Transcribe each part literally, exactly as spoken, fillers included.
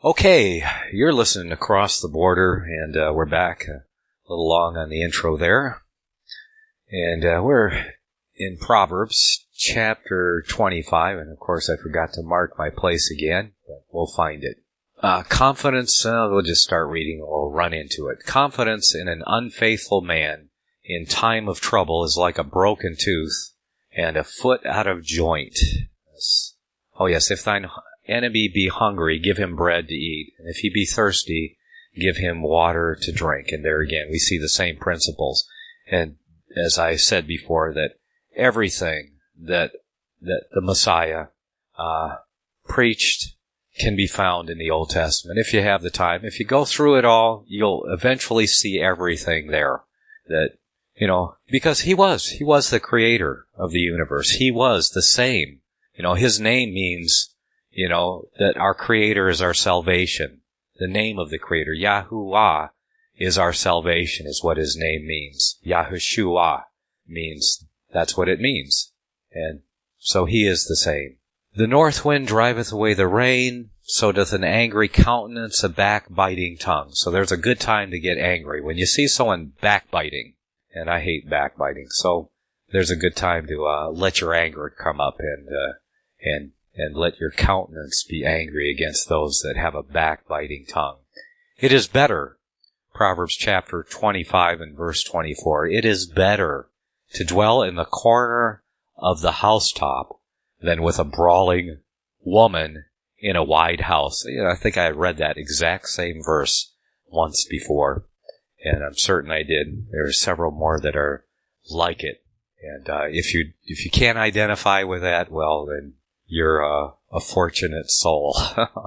Okay, you're listening Across the Border, and uh, we're back a little long on the intro there. And uh, we're in Proverbs chapter twenty-five, and of course I forgot to mark my place again, but we'll find it. Uh, confidence, uh, we'll just start reading and we'll run into it. Confidence in an unfaithful man in time of trouble is like a broken tooth and a foot out of joint. Oh yes, if thine enemy be hungry, give him bread to eat. And if he be thirsty, give him water to drink. And there again, we see the same principles. And as I said before, that everything that that the Messiah uh, preached can be found in the Old Testament, if you have the time. If you go through it all, you'll eventually see everything there. That, you know, because he was. He was the creator of the universe. He was the same. You know, his name means, you know, that our Creator is our salvation. The name of the Creator, Yahuwah, is our salvation, is what his name means. Yahushua means, that's what it means. And so he is the same. The north wind driveth away the rain, so doth an angry countenance a backbiting tongue. So there's a good time to get angry. When you see someone backbiting, and I hate backbiting, so there's a good time to uh, let your anger come up and uh, and and let your countenance be angry against those that have a backbiting tongue. It is better, Proverbs chapter twenty-five and verse twenty-four, it is better to dwell in the corner of the housetop than with a brawling woman in a wide house. You know, I think I read that exact same verse once before, and I'm certain I did. There are several more that are like it. And uh, if you if you can't identify with that, well, then you're uh, a fortunate soul.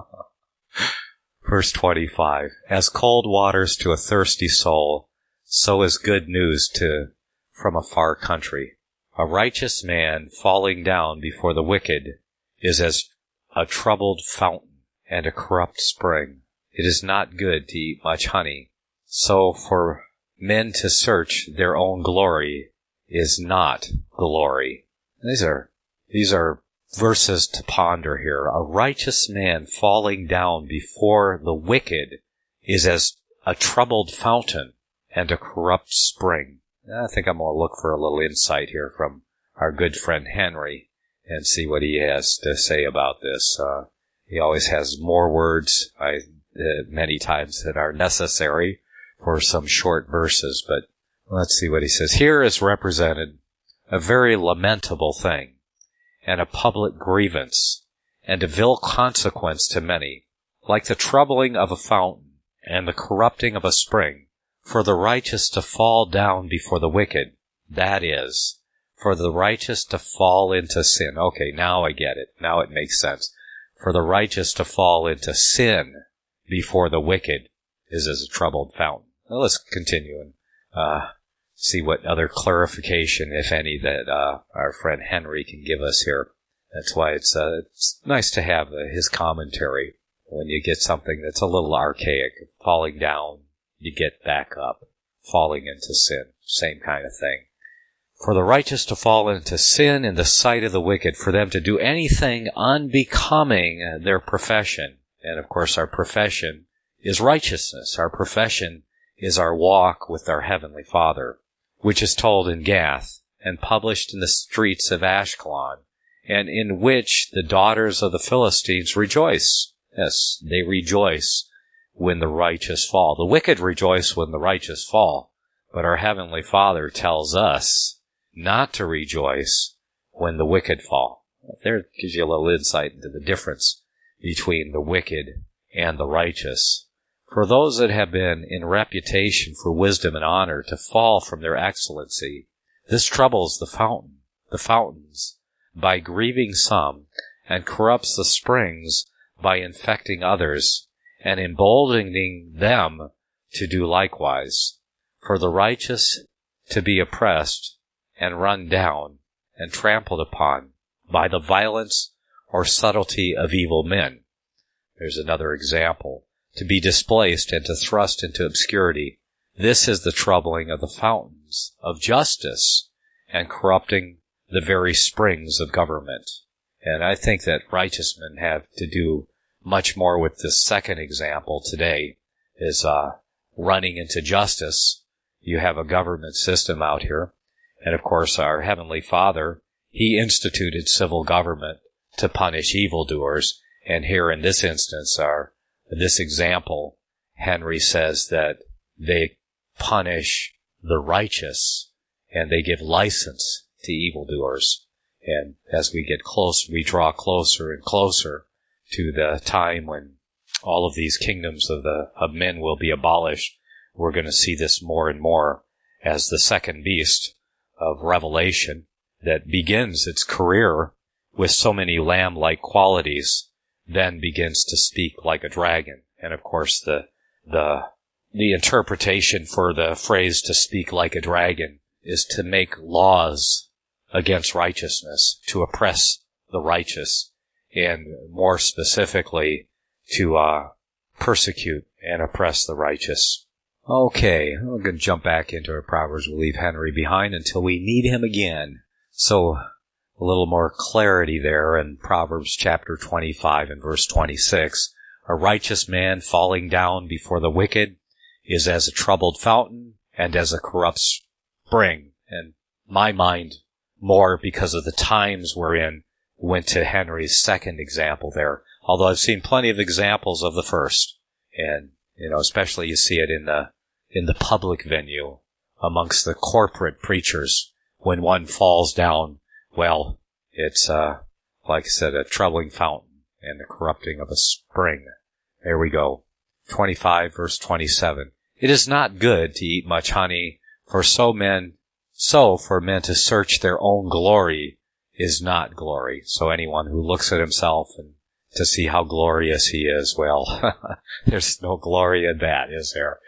Verse twenty-five, as cold waters to a thirsty soul, so is good news to from a far country. A righteous man falling down before the wicked is as a troubled fountain and a corrupt spring. It is not good to eat much honey. So for men to search their own glory is not glory. These are, these are verses to ponder here. A righteous man falling down before the wicked is as a troubled fountain and a corrupt spring. I think I'm going to look for a little insight here from our good friend Henry and see what he has to say about this. Uh, he always has more words, I, uh, many times that are necessary for some short verses, but let's see what he says. Here is represented a very lamentable thing, and a public grievance, and a vil consequence to many, like the troubling of a fountain, and the corrupting of a spring, for the righteous to fall down before the wicked. That is, for the righteous to fall into sin. Okay, now I get it. Now it makes sense. For the righteous to fall into sin before the wicked is as a troubled fountain. Now let's continue and uh, see what other clarification, if any, that uh, our friend Henry can give us here. That's why it's, uh, it's nice to have uh, his commentary when you get something that's a little archaic. Falling down, you get back up. Falling into sin, same kind of thing. For the righteous to fall into sin in the sight of the wicked, for them to do anything unbecoming their profession. And of course our profession is righteousness. Our profession is our walk with our Heavenly Father, which is told in Gath and published in the streets of Ashkelon, and in which the daughters of the Philistines rejoice. Yes, they rejoice when the righteous fall. The wicked rejoice when the righteous fall, but our Heavenly Father tells us not to rejoice when the wicked fall. There gives you a little insight into the difference between the wicked and the righteous. For those that have been in reputation for wisdom and honor to fall from their excellency, this troubles the fountain, the fountains, by grieving some, and corrupts the springs by infecting others, and emboldening them to do likewise. For the righteous to be oppressed, and run down, and trampled upon, by the violence or subtlety of evil men. There's another example. To be displaced and to thrust into obscurity. This is the troubling of the fountains of justice and corrupting the very springs of government. And I think that righteous men have to do much more with this second example today, is uh, running into justice. You have a government system out here, and of course our Heavenly Father, He instituted civil government to punish evildoers, and here in this instance, our this example, Henry says that they punish the righteous, and they give license to evildoers. And as we get close, we draw closer and closer to the time when all of these kingdoms of the of men will be abolished. We're going to see this more and more as the second beast of Revelation that begins its career with so many lamb-like qualities, then begins to speak like a dragon. And of course, the the the interpretation for the phrase "to speak like a dragon" is to make laws against righteousness, to oppress the righteous, and more specifically, to uh, persecute and oppress the righteous. Okay, we're going to jump back into our Proverbs. We'll leave Henry behind until we need him again. So, a little more clarity there in Proverbs chapter twenty-five and verse twenty-six. A righteous man falling down before the wicked is as a troubled fountain and as a corrupt spring. And my mind, more because of the times we're in, went to Henry's second example there. Although I've seen plenty of examples of the first. And, you know, especially you see it in the, in the public venue amongst the corporate preachers. When one falls down, well, it's, uh, like I said, a troubling fountain and the corrupting of a spring. There we go. twenty-five verse twenty-seven. It is not good to eat much honey, for so men, so for men to search their own glory is not glory. So anyone who looks at himself and to see how glorious he is, well, there's no glory in that, is there?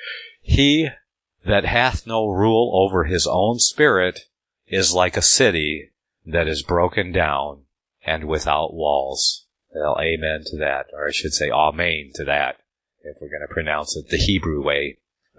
He that hath no rule over his own spirit is like a city that is broken down and without walls. Well, amen to that, or I should say amen to that, if we're going to pronounce it the Hebrew way.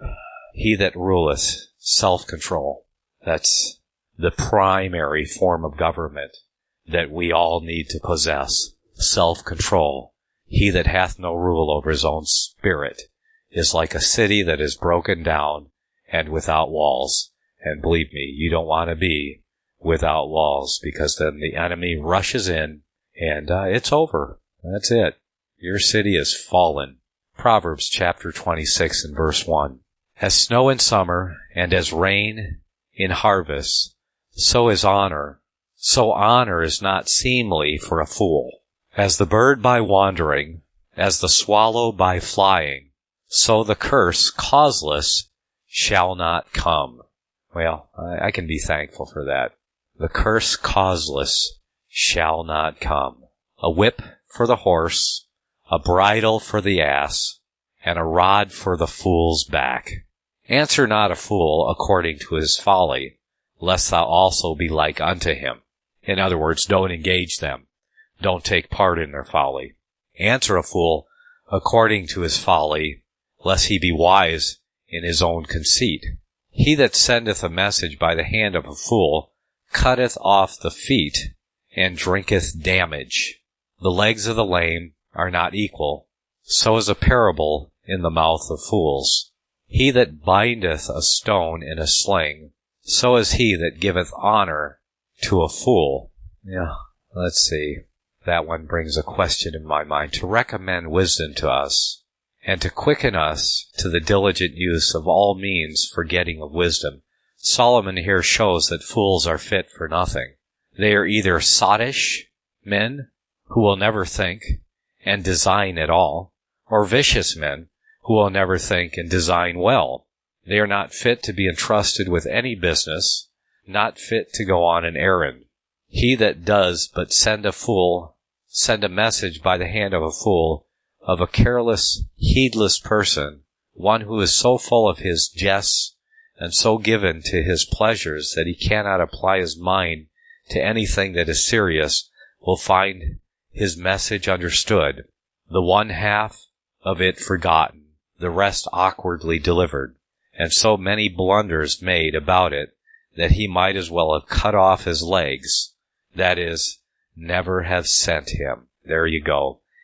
He that ruleth self-control. That's the primary form of government that we all need to possess. Self-control. He that hath no rule over his own spirit is like a city that is broken down and without walls. And believe me, you don't want to be without walls, because then the enemy rushes in and uh, it's over. That's it. Your city is fallen. Proverbs chapter twenty-six and verse one. As snow in summer and as rain in harvest, so is honor. So honor is not seemly for a fool. As the bird by wandering, as the swallow by flying, so the curse causeless shall not come. Well, I, I can be thankful for that. The curse causeless shall not come. A whip for the horse, a bridle for the ass, and a rod for the fool's back. Answer not a fool according to his folly, lest thou also be like unto him. In other words, don't engage them. Don't take part in their folly. Answer a fool according to his folly, lest he be wise in his own conceit. He that sendeth a message by the hand of a fool cutteth off the feet and drinketh damage. The legs of the lame are not equal, so is a parable in the mouth of fools. He that bindeth a stone in a sling, so is he that giveth honor to a fool. Yeah, let's see. That one brings a question in my mind. To recommend wisdom to us, and to quicken us to the diligent use of all means for getting of wisdom, Solomon here shows that fools are fit for nothing. They are either sottish men, who will never think and design at all, or vicious men, who will never think and design well. They are not fit to be entrusted with any business, not fit to go on an errand. He that does but send a fool, send a message by the hand of a fool, of a careless, heedless person, one who is so full of his jests and so given to his pleasures that he cannot apply his mind to anything that is serious, will find his message understood, the one half of it forgotten, the rest awkwardly delivered, and so many blunders made about it that he might as well have cut off his legs, that is, never have sent him. There you go.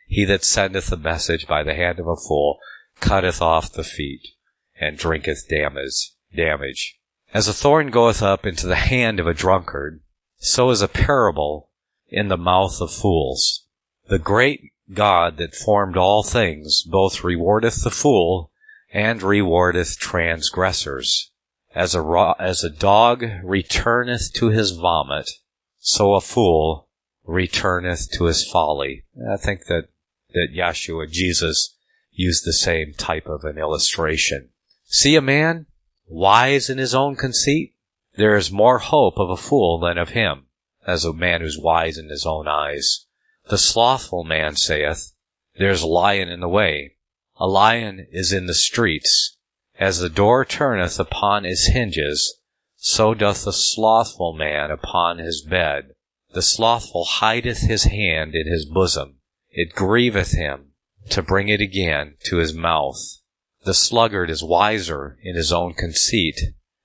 He that sendeth a message by the hand of a fool cutteth off the feet, and drinketh damage. damage. As a thorn goeth up into the hand of a drunkard, so is a parable in the mouth of fools. The great God that formed all things both rewardeth the fool and rewardeth transgressors. As a, ro- as a dog returneth to his vomit, so a fool returneth to his folly. I think that, that Yeshua, Jesus, used the same type of an illustration. See a man wise in his own conceit? There is more hope of a fool than of him, as a man who's wise in his own eyes. The slothful man saith, There is a lion in the way. A lion is in the streets. As the door turneth upon its hinges, so doth the slothful man upon his bed. The slothful hideth his hand in his bosom. It grieveth him to bring it again to his mouth. The sluggard is wiser in his own conceit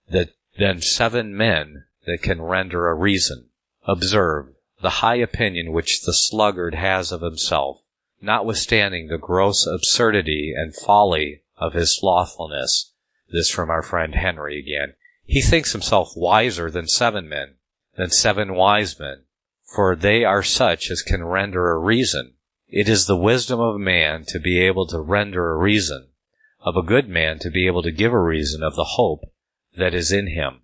than seven men that can render a reason. Observe the high opinion which the sluggard has of himself, notwithstanding the gross absurdity and folly of his slothfulness. This from our friend Henry again. He thinks himself wiser than seven men, than seven wise men, for they are such as can render a reason. It is the wisdom of a man to be able to render a reason, of a good man to be able to give a reason of the hope that is in him.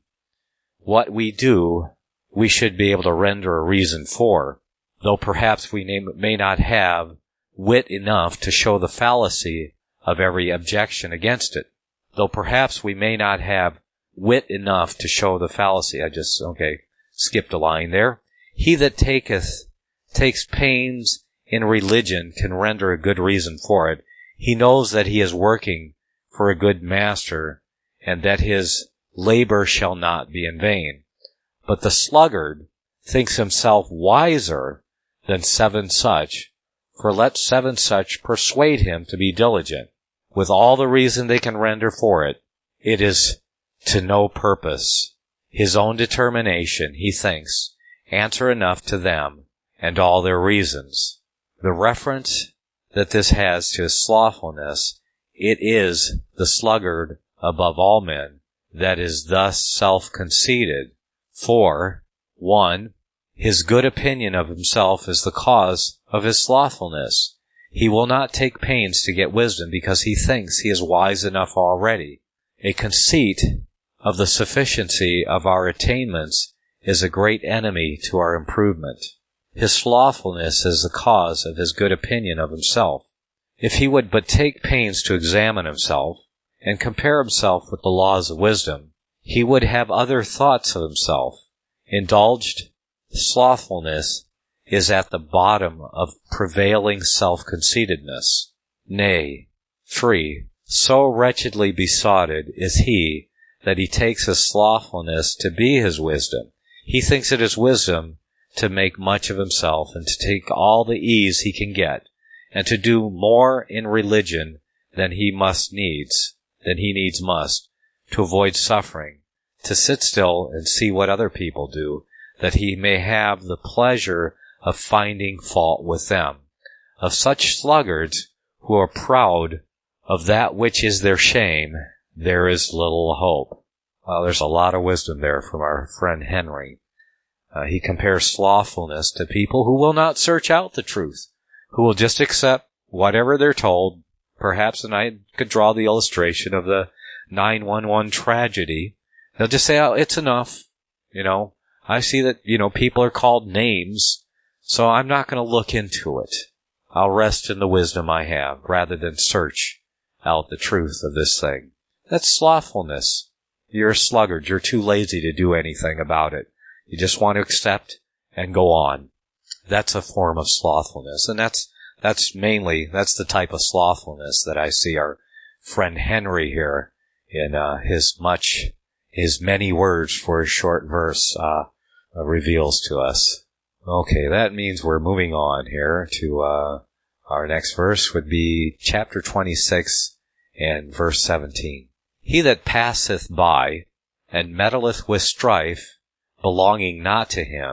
What we do, we should be able to render a reason for, though perhaps we may not have wit enough to show the fallacy of every objection against it. Though perhaps we may not have wit enough to show the fallacy. I just, okay, skipped a line there. He that taketh, takes pains in religion can render a good reason for it. He knows that he is working for a good master, and that his labor shall not be in vain. But the sluggard thinks himself wiser than seven such, for let seven such persuade him to be diligent. With all the reason they can render for it, it is to no purpose. His own determination, he thinks, answer enough to them and all their reasons. The reference that this has to his slothfulness, it is the sluggard above all men that is thus self-conceited. For, one, his good opinion of himself is the cause of his slothfulness. He will not take pains to get wisdom because he thinks he is wise enough already. A conceit of the sufficiency of our attainments is a great enemy to our improvement. His slothfulness is the cause of his good opinion of himself. If he would but take pains to examine himself and compare himself with the laws of wisdom, he would have other thoughts of himself. Indulged slothfulness is at the bottom of prevailing self-conceitedness. Nay, three, so wretchedly besotted is he that he takes his slothfulness to be his wisdom. He thinks it is wisdom to make much of himself and to take all the ease he can get, and to do more in religion than he must needs, than he needs must, to avoid suffering, to sit still and see what other people do, that he may have the pleasure of finding fault with them. Of such sluggards who are proud of that which is their shame, there is little hope. Well, there's a lot of wisdom there from our friend Henry. Uh, he compares slothfulness to people who will not search out the truth, who will just accept whatever they're told. Perhaps, and I could draw the illustration of the nine one one tragedy. They'll just say, oh, it's enough. You know, I see that, you know, people are called names, so I'm not going to look into it. I'll rest in the wisdom I have, rather than search out the truth of this thing. That's slothfulness. You're a sluggard. You're too lazy to do anything about it. You just want to accept and go on. That's a form of slothfulness. And that's, that's mainly, that's the type of slothfulness that I see our friend Henry here in, uh, his much, his many words for a short verse, uh, uh reveals to us. Okay, that means we're moving on here to, uh, our next verse would be chapter twenty-six and verse seventeen. He that passeth by and meddleth with strife belonging not to him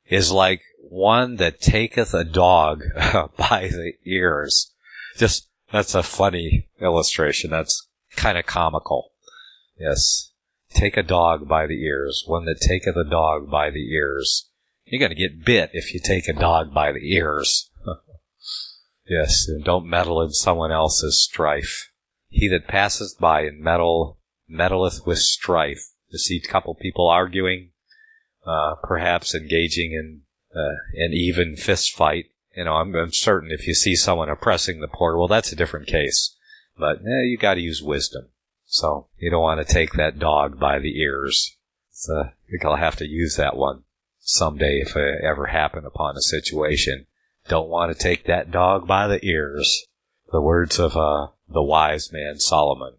is like one that taketh a dog by the ears. Just, that's a funny illustration. That's kind of comical. Yes. Take a dog by the ears. One that taketh a dog by the ears. You're going to get bit if you take a dog by the ears. Yes, and don't meddle in someone else's strife. He that passeth by and meddle, meddleth with strife. You see a couple people arguing, uh, perhaps engaging in uh, an even fist fight. You know, I'm, I'm certain if you see someone oppressing the poor, well, that's a different case. But eh, you got to use wisdom. So you don't want to take that dog by the ears. So I think I'll have to use that one someday if I ever happen upon a situation. Don't want to take that dog by the ears. The words of uh, the wise man Solomon.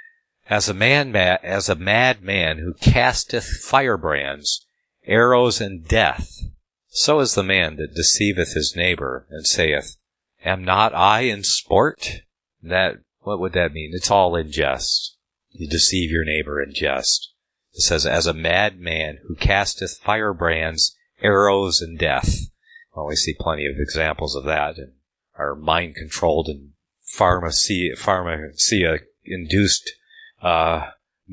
As a man, ma- as a mad man who casteth firebrands, arrows, and death, so is the man that deceiveth his neighbor, and saith, Am not I in sport? That, what would that mean? It's all in jest. You deceive your neighbor in jest. It says, as a mad man who casteth firebrands, arrows, and death. Well, we see plenty of examples of that and are mind-controlled and pharmacia, pharmacia-induced uh,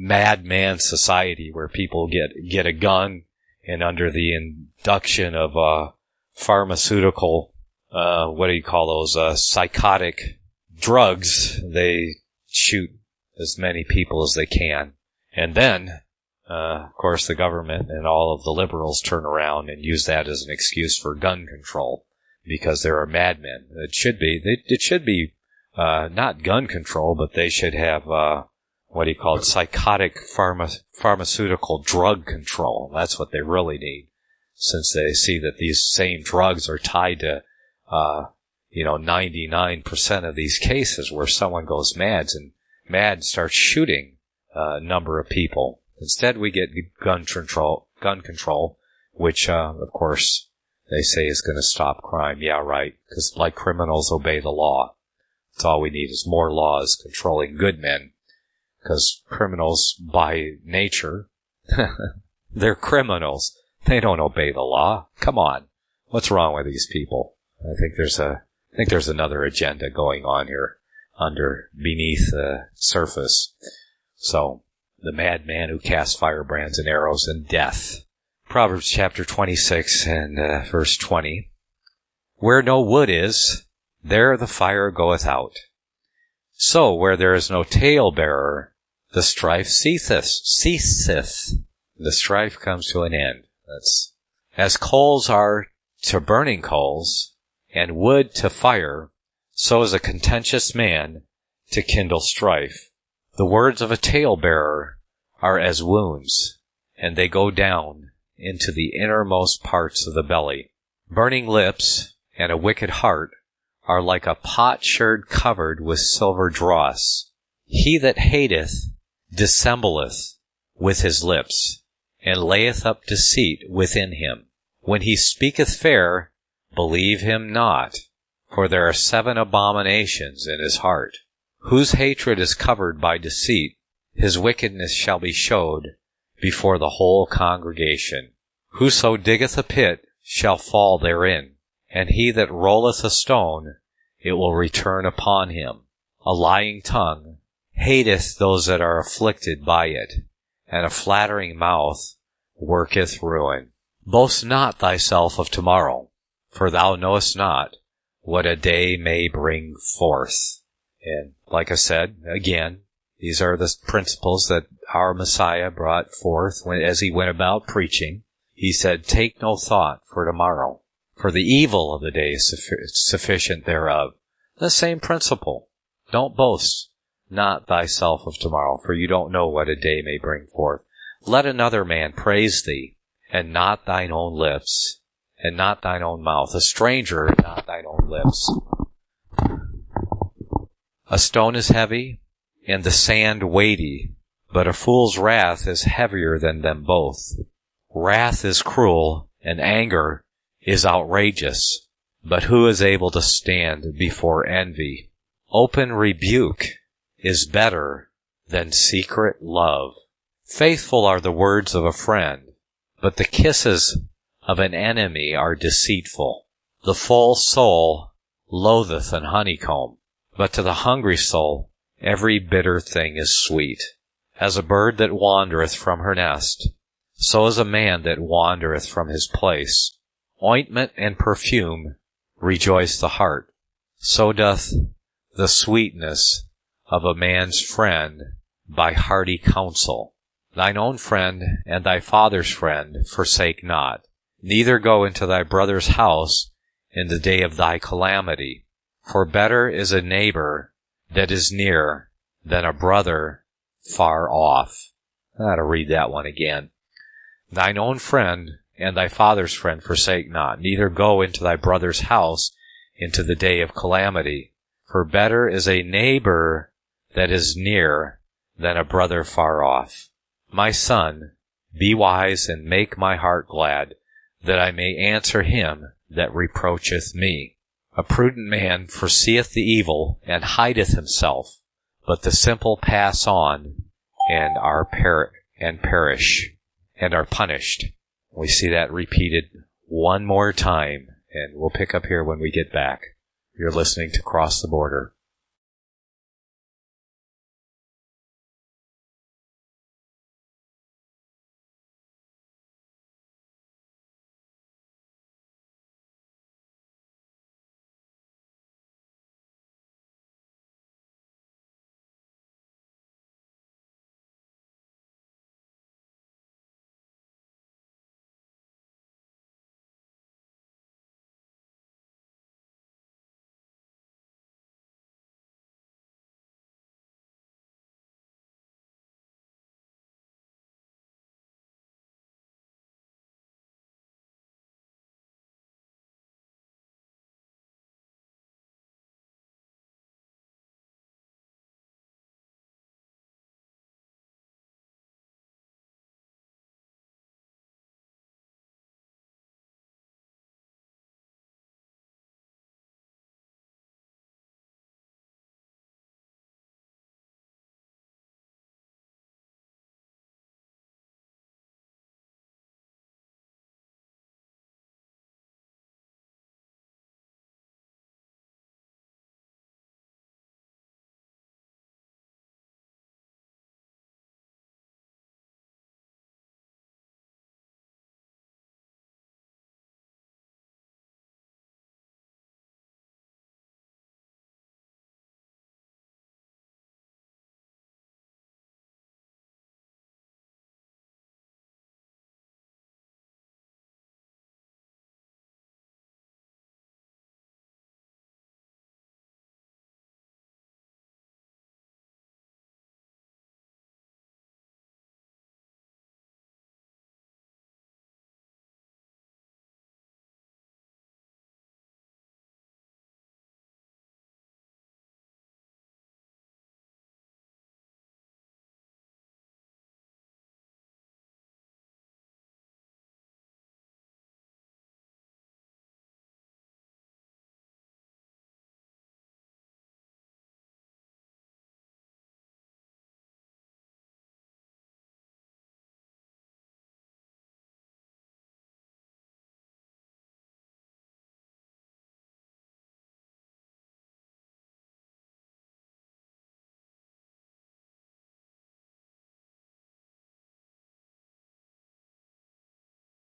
madman society where people get, get a gun and under the induction of uh, pharmaceutical, uh, what do you call those, uh, psychotic drugs, they shoot as many people as they can. And then, uh, of course, the government and all of the liberals turn around and use that as an excuse for gun control because there are madmen. It should be, it should be, uh, not gun control, but they should have, uh, what do you call it, psychotic pharma, pharmaceutical drug control. That's what they really need, since they see that these same drugs are tied to, uh, you know, ninety-nine percent of these cases where someone goes mad and mad starts shooting a number of people. Instead, we get gun control, gun control, which, uh, of course, they say is going to stop crime. Yeah, right, because like criminals obey the law. That's all we need is more laws controlling good men. Because criminals, by nature, they're criminals. They don't obey the law. Come on. What's wrong with these people? I think there's a, I think there's another agenda going on here under, beneath the surface. So, the madman who casts firebrands and arrows and death. Proverbs chapter twenty-six and uh, verse twenty. Where no wood is, there the fire goeth out. So, where there is no talebearer, the strife ceaseth. Ceaseth. The strife comes to an end. That's, as coals are to burning coals, and wood to fire, so is a contentious man to kindle strife. The words of a talebearer are as wounds, and they go down into the innermost parts of the belly. Burning lips and a wicked heart are like a potsherd covered with silver dross. He that hateth dissembleth with his lips, and layeth up deceit within him. When he speaketh fair, believe him not, for there are seven abominations in his heart. Whose hatred is covered by deceit, his wickedness shall be showed before the whole congregation. Whoso diggeth a pit shall fall therein, and he that rolleth a stone, it will return upon him. A lying tongue hateth those that are afflicted by it, and a flattering mouth worketh ruin. Boast not thyself of tomorrow, for thou knowest not what a day may bring forth. And like I said, again, these are the principles that our Messiah brought forth when, as he went about preaching. He said, take no thought for tomorrow, for the evil of the day is suffi- sufficient thereof. The same principle. Don't boast not thyself of tomorrow, for you don't know what a day may bring forth. Let another man praise thee, and not thine own lips, and not thine own mouth. A stranger, and not thine own lips. A stone is heavy, and the sand weighty, but a fool's wrath is heavier than them both. Wrath is cruel, and anger is outrageous, but who is able to stand before envy? Open rebuke is better than secret love. Faithful are the words of a friend, but the kisses of an enemy are deceitful. The full soul loatheth an honeycomb, but to the hungry soul every bitter thing is sweet. As a bird that wandereth from her nest, so is a man that wandereth from his place. Ointment and perfume rejoice the heart, so doth the sweetness of a man's friend by hearty counsel. Thine own friend and thy father's friend forsake not, neither go into thy brother's house in the day of thy calamity. For better is a neighbor that is near than a brother far off. I ought to read that one again. Thine own friend and thy father's friend forsake not, neither go into thy brother's house into the day of calamity. For better is a neighbor that is near than a brother far off. My son, be wise and make my heart glad, that I may answer him that reproacheth me. A prudent man foreseeth the evil and hideth himself, but the simple pass on and are per- and perish and are punished. We see that repeated one more time, and we'll pick up here when we get back. You're listening to Cross the Border.